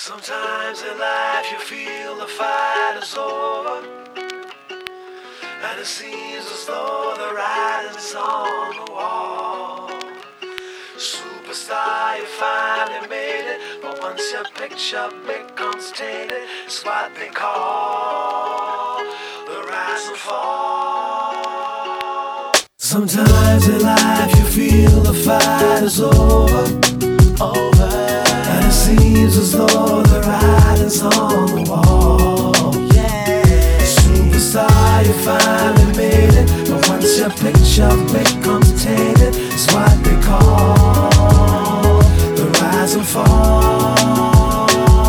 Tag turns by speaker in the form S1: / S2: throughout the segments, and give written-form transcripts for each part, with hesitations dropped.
S1: Sometimes in life you feel the fight is over, and it seems as though the writing's on the wall. Superstar, you finally made it, but once your picture becomes tainted, it's what they call the rise and fall. Sometimes in life you feel the fight is over, and it seems as though the writing's on the wall. Superstar, you finally made it, but once your picture becomes tainted, it's what they call the rise and fall.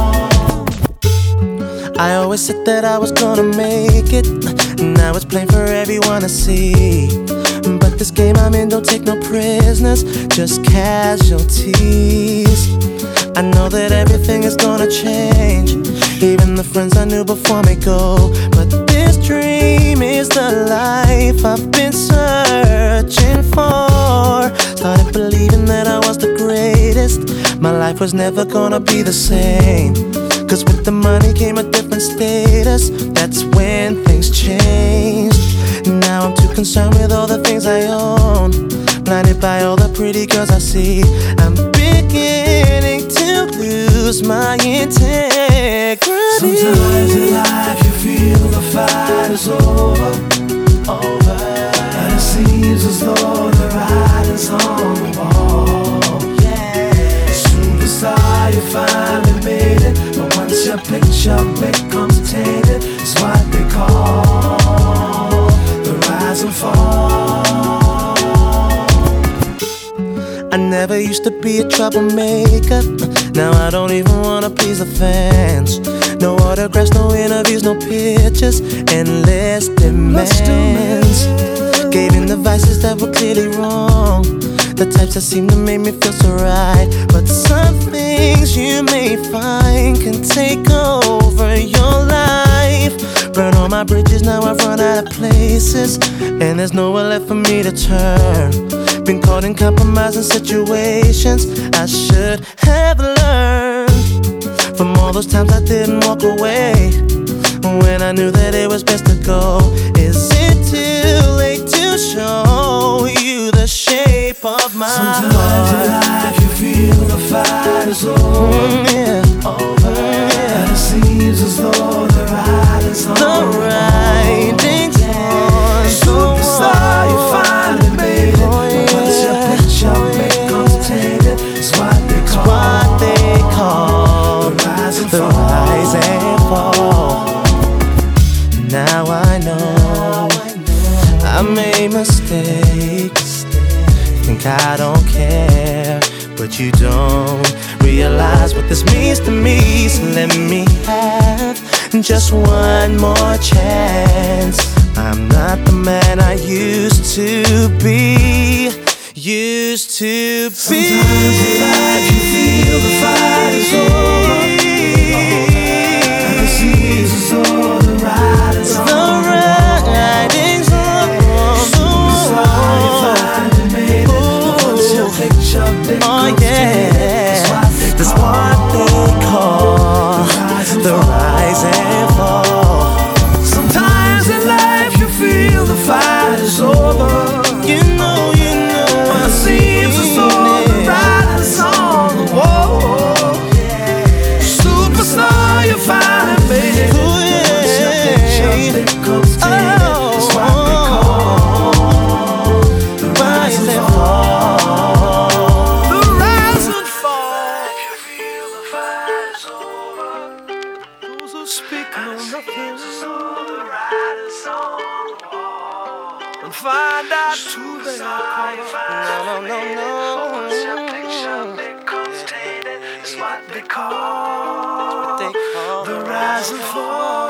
S2: I always said that I was gonna make it, now it's plain for everyone to see. But this game I'm in don't take no prisoners, just casualties. I know that everything is gonna change, even the friends I knew before me go. But this dream is the life I've been searching for. Started believing that I was the greatest, my life was never gonna be the same. Cause with the money came a different status, that's when things changed. Now I'm too concerned with all the things I own, blinded by all the pretty girls I see. I'm beginning to lose my integrity.
S1: Sometimes in life you feel the fight is over, and it seems as though the writing's on the wall. Superstar, you finally made it, but once your picture becomes tainted, it's what they call the rise and fall.
S2: I never used to be a troublemaker, now I don't even wanna please the fans. No autographs, no interviews, no pictures, endless demands. Gave in the vices that were clearly wrong, the types that seem to make me feel so right. But some things you may find can take over your life. Burn all my bridges, now I've run out of places, and there's nowhere left for me to turn. Been caught in compromising situations I should have learned from all those times I didn't walk away when I knew that it was best to go. Is it too late to show you the shape of my heart?
S1: Sometimes in life you feel the fight is over, and it seems as though the writing's on the
S2: writing's on.
S1: Superstar, you finally made it, but once your picture becomes tainted, it's what they call the rise and fall.
S2: Now I know I made mistakes, think I don't care, but you don't realize what this means to me. So let me have just one more chance. I'm not the man I used to be.
S1: Sometimes in life you feel the fight is over, and it seems as though the writing's on the wall. Superstar, you finally made it, but once your picture becomes tainted, it's what they call the rise and fall. Sometimes in life you feel the fight is over,
S2: You know,
S1: and it seems as though the writing's on the wall. Superstar, you finally made it, but once your picture becomes tainted, it's what they call the rise and fall. The rise and fall. If you feel the fight is over, those who speak know nothing. The writing's on the wall, and find out who they are.
S2: no.
S1: Once your picture becomes tainted, it's what they call the rise and fall.